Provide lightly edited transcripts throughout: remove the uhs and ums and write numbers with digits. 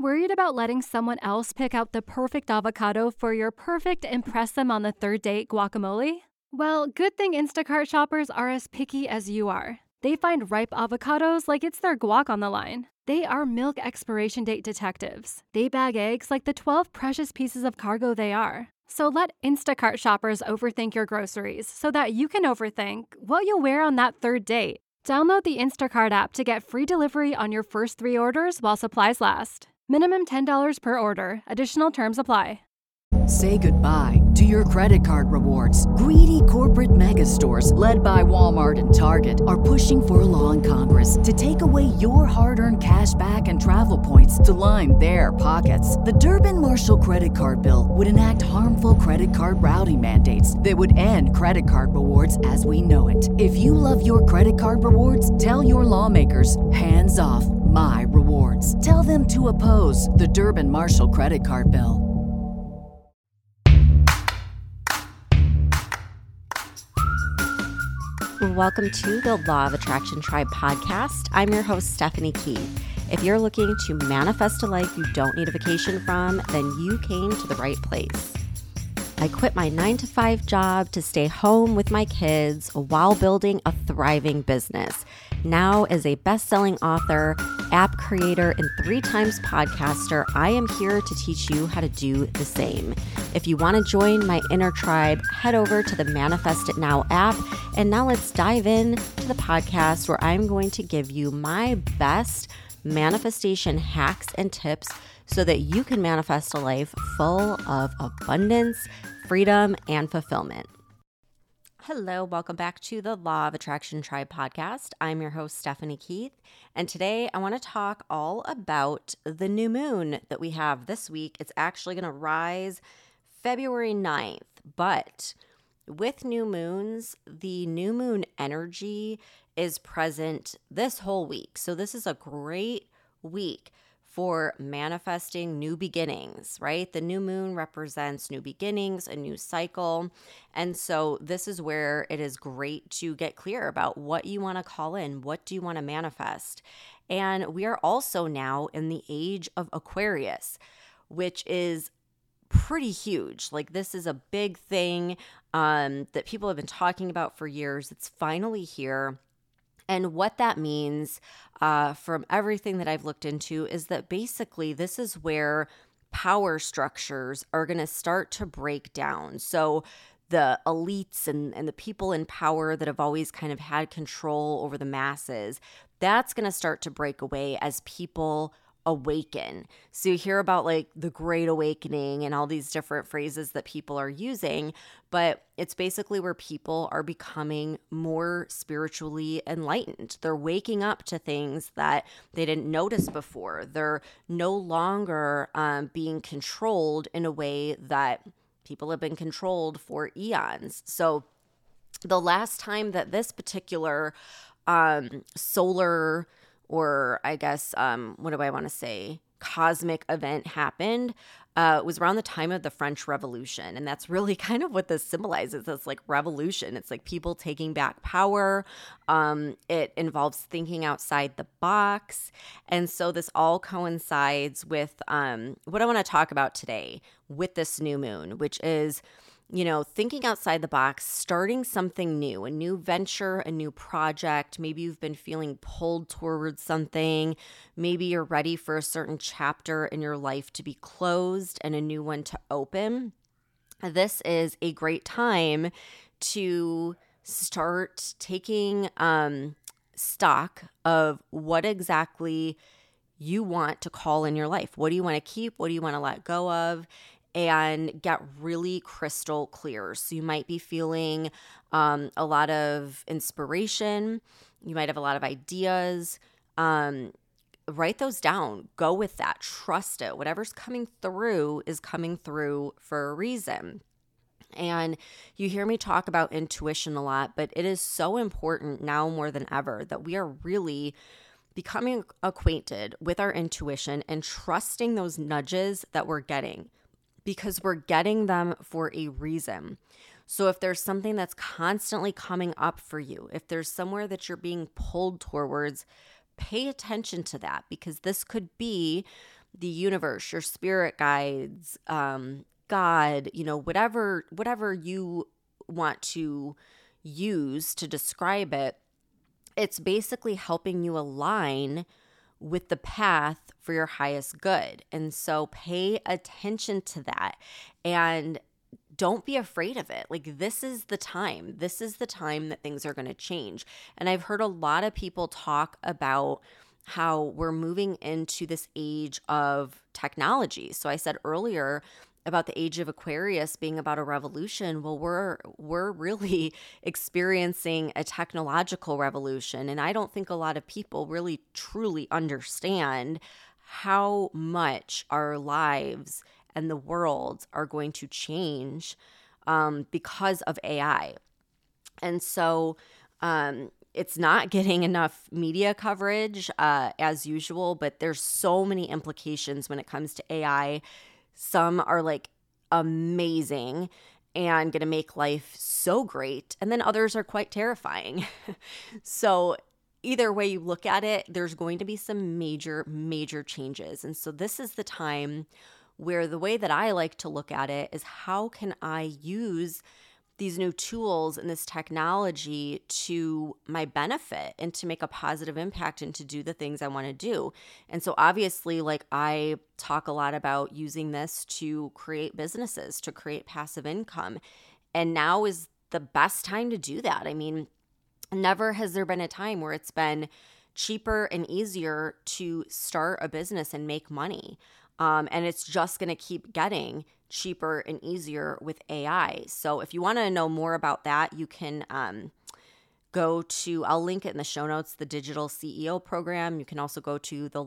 Worried about letting someone else pick out the perfect avocado for your perfect impress them on the third date guacamole? Well, good thing Instacart shoppers are as picky as you are. They find ripe avocados like it's their guac on the line. They are milk expiration date detectives. They bag eggs like the 12 precious pieces of cargo they are. So let Instacart shoppers overthink your groceries so that you can overthink what you'll wear on that third date. Download the Instacart app to get free delivery on your first 3 orders while supplies last. Minimum $10 per order. Additional terms apply. Say goodbye to your credit card rewards. Greedy corporate mega stores, led by Walmart and Target, are pushing for a law in Congress to take away your hard-earned cash back and travel points to line their pockets. The Durbin-Marshall credit card bill would enact harmful credit card routing mandates that would end credit card rewards as we know it. If you love your credit card rewards, tell your lawmakers, hands off my rewards. Tell them to oppose the Durbin-Marshall credit card bill. Welcome to the Law of Attraction Tribe podcast. I'm your host, Stephanie Keith. If you're looking to manifest a life you don't need a vacation from, then you came to the right place. I quit my 9-to-5 job to stay home with my kids while building a thriving business. Now, as a best-selling author, app creator, and 3 times podcaster, I am here to teach you how to do the same. If you want to join my inner tribe, head over to the Manifest It Now app. And now let's dive in to the podcast where I'm going to give you my best manifestation hacks and tips so that you can manifest a life full of abundance, freedom, and fulfillment. Hello, welcome back to the Law of Attraction Tribe podcast. I'm your host, Stephanie Keith, and today I want to talk all about the new moon that we have this week. It's actually going to rise February 9th, but with new moons, the new moon energy is present this whole week. So this is a great week for manifesting new beginnings, right? The new moon represents new beginnings, a new cycle. And so this is where it is great to get clear about what you want to call in. What do you want to manifest? And we are also now in the age of Aquarius, which is pretty huge. Like, this is a big thing that people have been talking about for years. It's finally here. And what that means from everything that I've looked into is that basically this is where power structures are going to start to break down. So the elites and the people in power that have always kind of had control over the masses, that's going to start to break away as people awaken. So you hear about like the Great Awakening and all these different phrases that people are using, but it's basically where people are becoming more spiritually enlightened. They're waking up to things that they didn't notice before. They're no longer being controlled in a way that people have been controlled for eons. So the last time that this particular solar, or I guess, what do I want to say, cosmic event happened, was around the time of the French Revolution. And that's really kind of what this symbolizes. It's like revolution. It's like people taking back power. It involves thinking outside the box. And so this all coincides with what I want to talk about today with this new moon, which is, thinking outside the box, starting something new, a new venture, a new project. Maybe you've been feeling pulled towards something. Maybe you're ready for a certain chapter in your life to be closed and a new one to open. This is a great time to start taking stock of what exactly you want to call in your life. What do you want to keep? What do you want to let go of? And get really crystal clear. So you might be feeling a lot of inspiration. You might have a lot of ideas. Write those down. Go with that. Trust it. Whatever's coming through is coming through for a reason. And you hear me talk about intuition a lot, but it is so important now more than ever that we are really becoming acquainted with our intuition and trusting those nudges that we're getting, because we're getting them for a reason. So if there's something that's constantly coming up for you, if there's somewhere that you're being pulled towards, pay attention to that, because this could be the universe, your spirit guides, God, whatever you want to use to describe it, it's basically helping you align with the path for your highest good. And so pay attention to that and don't be afraid of it. Like, this is the time. This is the time that things are going to change. And I've heard a lot of people talk about how we're moving into this age of technology. So I said earlier about the age of Aquarius being about a revolution. Well, we're really experiencing a technological revolution. And I don't think a lot of people really truly understand how much our lives and the world are going to change because of AI. And so it's not getting enough media coverage as usual, but there's so many implications when it comes to AI. Some are like amazing and going to make life so great. And then others are quite terrifying. So either way you look at it, there's going to be some major, major changes. And so this is the time where the way that I like to look at it is, how can I use these new tools and this technology to my benefit and to make a positive impact and to do the things I want to do. And so obviously, like, I talk a lot about using this to create businesses, to create passive income. And now is the best time to do that. I mean, never has there been a time where it's been cheaper and easier to start a business and make money. And it's just going to keep getting cheaper and easier with AI. So if you want to know more about that, you can go to, I'll link it in the show notes, the Digital CEO program. You can also go to the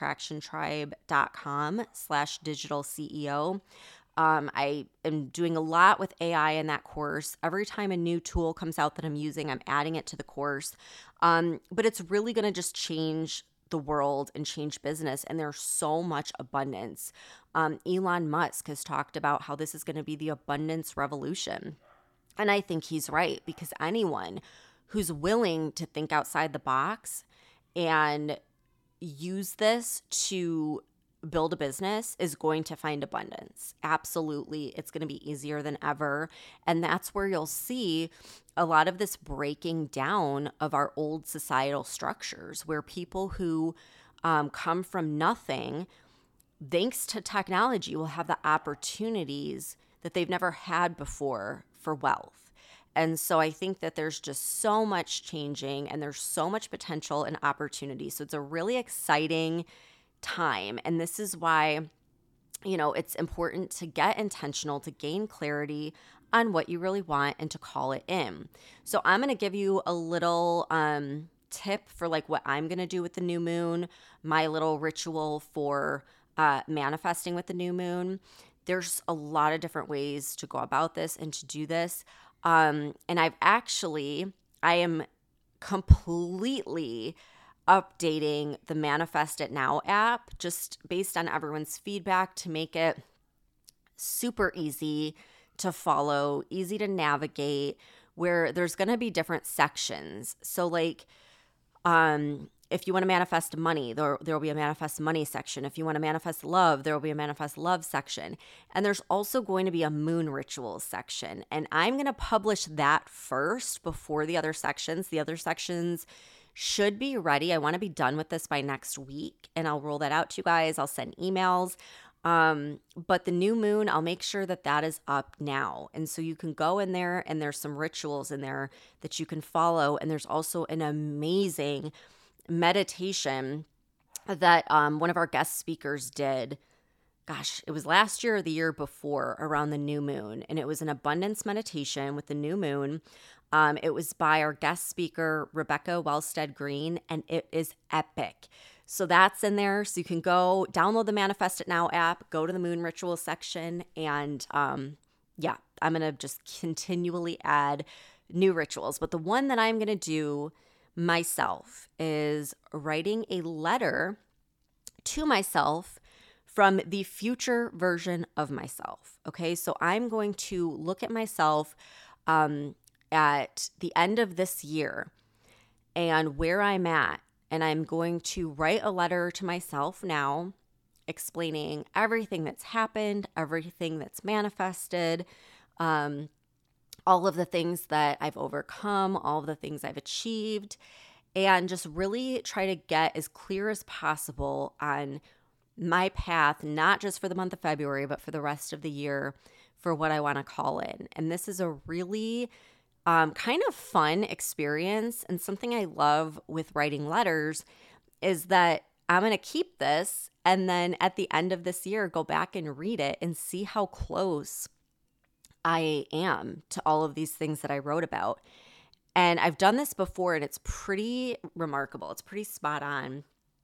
lawofattractiontribe.com/digital CEO. I am doing a lot with AI in that course. Every time a new tool comes out that I'm using, I'm adding it to the course. But it's really going to just change the world and change business. And there's so much abundance. Elon Musk has talked about how this is going to be the abundance revolution. And I think he's right, because anyone who's willing to think outside the box and use this to build a business is going to find abundance. Absolutely. It's going to be easier than ever. And that's where you'll see a lot of this breaking down of our old societal structures, where people who come from nothing, thanks to technology, will have the opportunities that they've never had before for wealth. And so I think that there's just so much changing and there's so much potential and opportunity. So it's a really exciting time. And this is why, it's important to get intentional, to gain clarity on what you really want and to call it in. So I'm going to give you a little tip for like what I'm going to do with the new moon, my little ritual for manifesting with the new moon. There's a lot of different ways to go about this and to do this. And I am completely updating the Manifest It Now app just based on everyone's feedback to make it super easy to follow, easy to navigate, where there's going to be different sections. So like, if you want to manifest money, there will be a manifest money section. If you want to manifest love, there will be a manifest love section. And there's also going to be a moon rituals section. And I'm going to publish that first before the other sections. The other sections should be ready. I want to be done with this by next week, and I'll roll that out to you guys. I'll send emails. But the new moon, I'll make sure that that is up now. And so you can go in there, and there's some rituals in there that you can follow. And there's also an amazing meditation that one of our guest speakers did. Gosh, it was last year or the year before around the new moon. And it was an abundance meditation with the new moon. It was by our guest speaker, Rebecca Wellstead Green, and it is epic. So that's in there. So you can go download the Manifest It Now app, go to the moon ritual section, and I'm going to just continually add new rituals. But the one that I'm going to do myself is writing a letter to myself from the future version of myself. Okay, so I'm going to look at myself at the end of this year and where I'm at. And I'm going to write a letter to myself now explaining everything that's happened, everything that's manifested, all of the things that I've overcome, all of the things I've achieved, and just really try to get as clear as possible on my path, not just for the month of February, but for the rest of the year for what I want to call in. And this is a really kind of fun experience. And something I love with writing letters is that I'm going to keep this and then at the end of this year, go back and read it and see how close I am to all of these things that I wrote about. And I've done this before and it's pretty remarkable. It's pretty spot on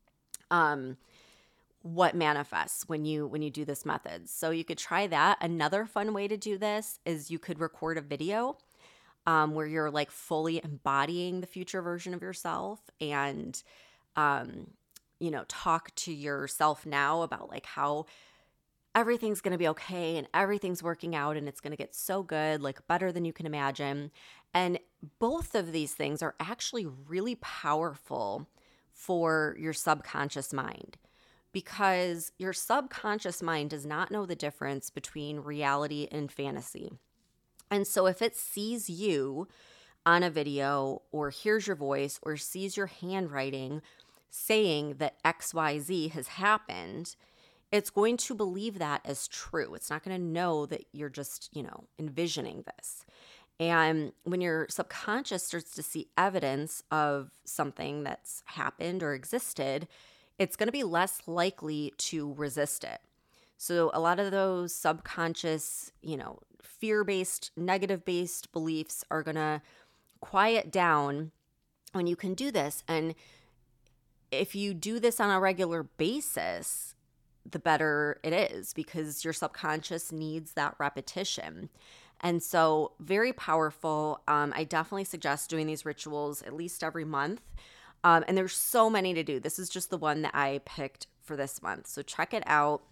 what manifests when you do this method. So you could try that. Another fun way to do this is you could record a video where you're like fully embodying the future version of yourself and talk to yourself now about like how everything's going to be okay and everything's working out and it's going to get so good, like better than you can imagine. And both of these things are actually really powerful for your subconscious mind because your subconscious mind does not know the difference between reality and fantasy. And so if it sees you on a video or hears your voice or sees your handwriting saying that XYZ has happened, it's going to believe that as true. It's not going to know that you're just, envisioning this. And when your subconscious starts to see evidence of something that's happened or existed, it's going to be less likely to resist it. So a lot of those subconscious, fear-based, negative-based beliefs are going to quiet down when you can do this. And if you do this on a regular basis, the better it is because your subconscious needs that repetition. And so very powerful. I definitely suggest doing these rituals at least every month. And there's so many to do. This is just the one that I picked for this month. So check it out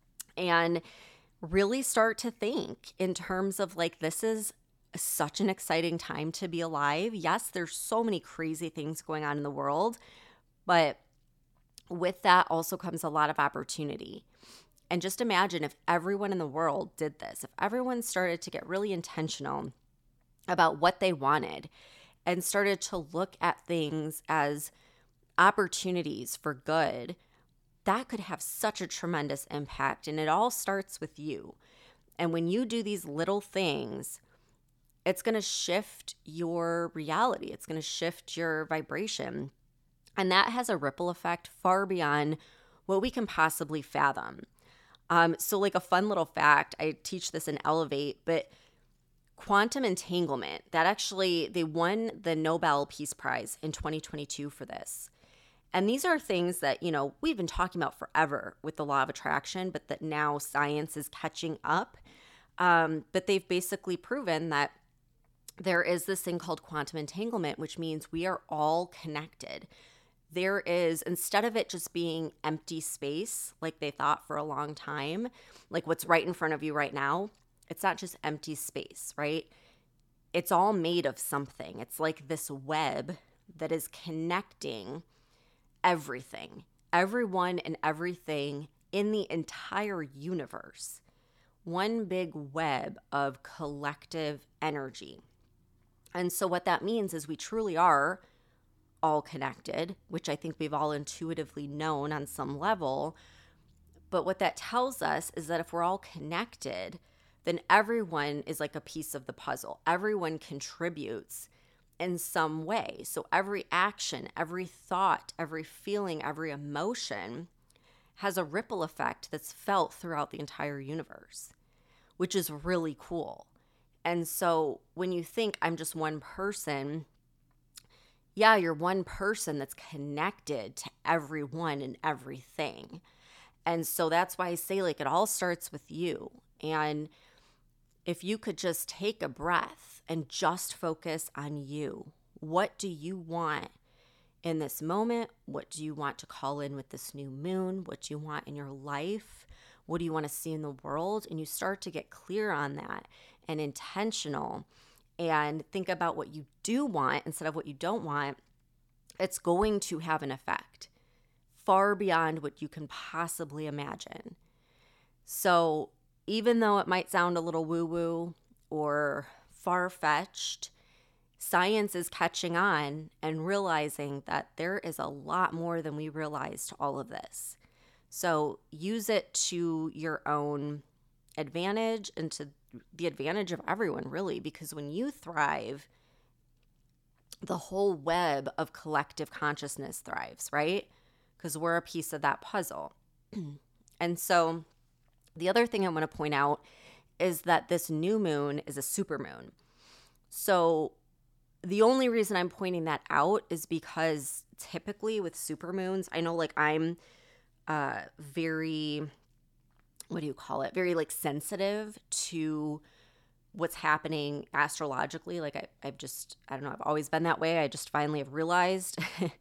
and really start to think in terms of like, this is such an exciting time to be alive. Yes, there's so many crazy things going on in the world, but with that also comes a lot of opportunity. And just imagine if everyone in the world did this, if everyone started to get really intentional about what they wanted and started to look at things as opportunities for good, that could have such a tremendous impact. And it all starts with you. And when you do these little things, it's going to shift your reality. It's going to shift your vibration. And that has a ripple effect far beyond what we can possibly fathom. So like a fun little fact, I teach this in Elevate, but quantum entanglement, that actually, they won the Nobel Peace Prize in 2022 for this. And these are things that, we've been talking about forever with the law of attraction, but that now science is catching up. But they've basically proven that there is this thing called quantum entanglement, which means we are all connected. There is, instead of it just being empty space, like they thought for a long time, like what's right in front of you right now, it's not just empty space, right? It's all made of something. It's like this web that is connecting everything, everyone and everything in the entire universe. One big web of collective energy. And so what that means is we truly are all connected, which I think we've all intuitively known on some level. But what that tells us is that if we're all connected, then everyone is like a piece of the puzzle. Everyone contributes in some way. So every action, every thought, every feeling, every emotion has a ripple effect that's felt throughout the entire universe, which is really cool. And so when you think I'm just one person, yeah, you're one person that's connected to everyone and everything. And so that's why I say like it all starts with you. And if you could just take a breath and just focus on you. What do you want in this moment? What do you want to call in with this new moon? What do you want in your life? What do you want to see in the world? And you start to get clear on that and intentional and think about what you do want instead of what you don't want. It's going to have an effect far beyond what you can possibly imagine. So even though it might sound a little woo-woo or far-fetched, science is catching on and realizing that there is a lot more than we realize to all of this. So use it to your own advantage and to the advantage of everyone, really, because when you thrive, the whole web of collective consciousness thrives, right? Because we're a piece of that puzzle. And so the other thing I want to point out is that this new moon is a supermoon. So the only reason I'm pointing that out is because typically with supermoons, I know like I'm very, very like sensitive to what's happening astrologically. Like I don't know, I've always been that way. I just finally have realized.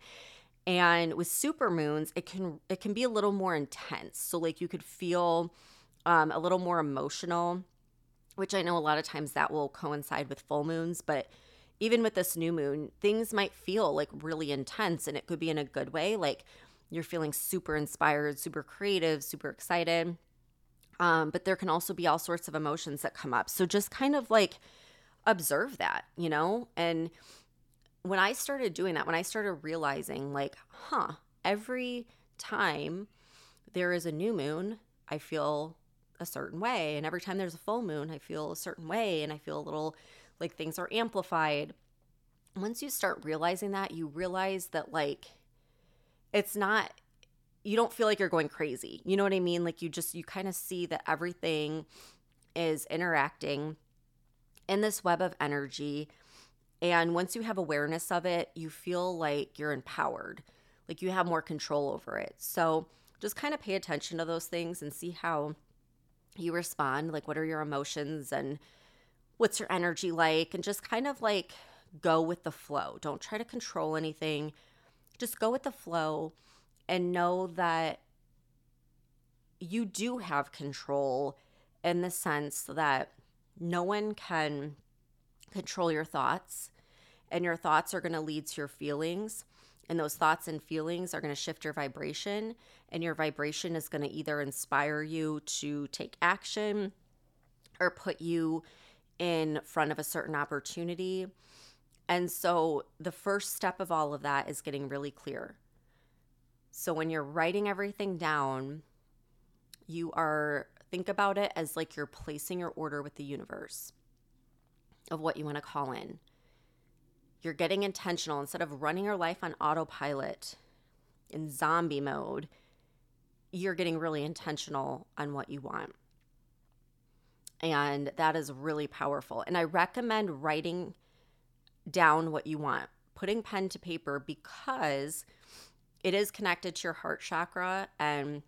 And with supermoons, it can be a little more intense. So like you could feel a little more emotional, which I know a lot of times that will coincide with full moons. But even with this new moon, things might feel like really intense, and it could be in a good way. Like you're feeling super inspired, super creative, super excited. But there can also be all sorts of emotions that come up. So just kind of like observe that, And when I started doing that, when I started realizing like, every time there is a new moon, I feel a certain way. And every time there's a full moon, I feel a certain way. And I feel a little like things are amplified. Once you start realizing that, you realize that like, it's not, you don't feel like you're going crazy. You know what I mean? Like you kind of see that everything is interacting in this web of energy. And once you have awareness of it, you feel like you're empowered, like you have more control over it. So just kind of pay attention to those things and see how you respond. Like, what are your emotions and what's your energy like? And just kind of like go with the flow. Don't try to control anything. Just go with the flow and know that you do have control in the sense that no one can control your thoughts, and your thoughts are going to lead to your feelings, and those thoughts and feelings are going to shift your vibration, and your vibration is going to either inspire you to take action or put you in front of a certain opportunity. And so the first step of all of that is getting really clear. So when you're writing everything down, think about it as like you're placing your order with the universe of what you want to call in. You're getting intentional. Instead of running your life on autopilot in zombie mode, you're getting really intentional on what you want. And that is really powerful. And I recommend writing down what you want, putting pen to paper, because it is connected to your heart chakra. And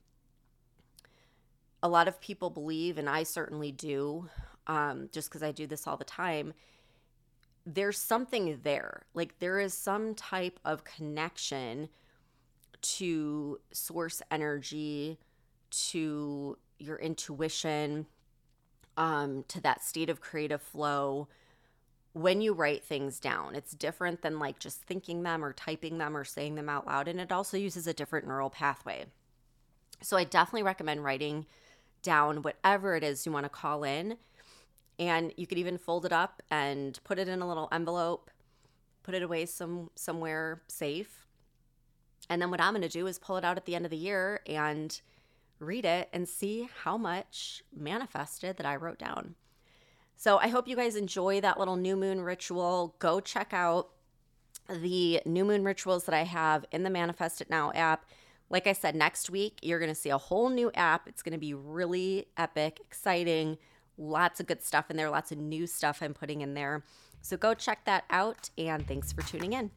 a lot of people believe, and I certainly do, just because I do this all the time, there's something there. Like there is some type of connection to source energy, to your intuition, to that state of creative flow when you write things down. It's different than like just thinking them or typing them or saying them out loud. And it also uses a different neural pathway. So I definitely recommend writing down whatever it is you want to call in. And you could even fold it up and put it in a little envelope, put it away somewhere safe. And then what I'm going to do is pull it out at the end of the year and read it and see how much manifested that I wrote down. So I hope you guys enjoy that little new moon ritual. Go check out the new moon rituals that I have in the Manifest It Now app. Like I said, next week, you're going to see a whole new app. It's going to be really epic, exciting, lots of good stuff in there, lots of new stuff I'm putting in there. So go check that out, and thanks for tuning in.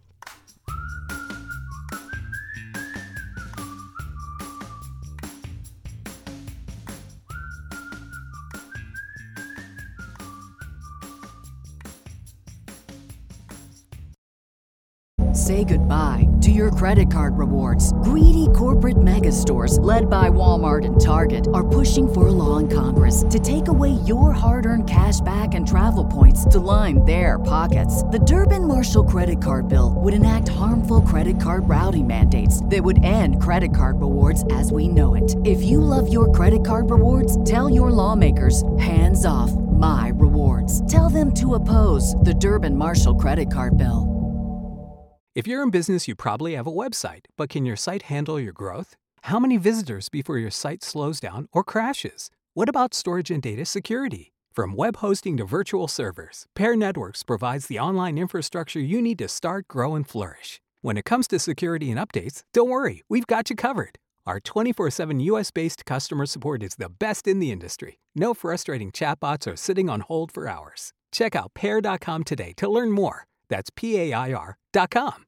Say goodbye to your credit card rewards. Greedy corporate mega stores, led by Walmart and Target, are pushing for a law in Congress to take away your hard-earned cash back and travel points to line their pockets. The Durbin-Marshall credit card bill would enact harmful credit card routing mandates that would end credit card rewards as we know it. If you love your credit card rewards, tell your lawmakers, hands off my rewards. Tell them to oppose the Durbin-Marshall credit card bill. If you're in business, you probably have a website, but can your site handle your growth? How many visitors before your site slows down or crashes? What about storage and data security? From web hosting to virtual servers, Pair Networks provides the online infrastructure you need to start, grow, and flourish. When it comes to security and updates, don't worry, we've got you covered. Our 24/7 US-based customer support is the best in the industry. No frustrating chatbots or sitting on hold for hours. Check out pair.com today to learn more. That's PAIR.com.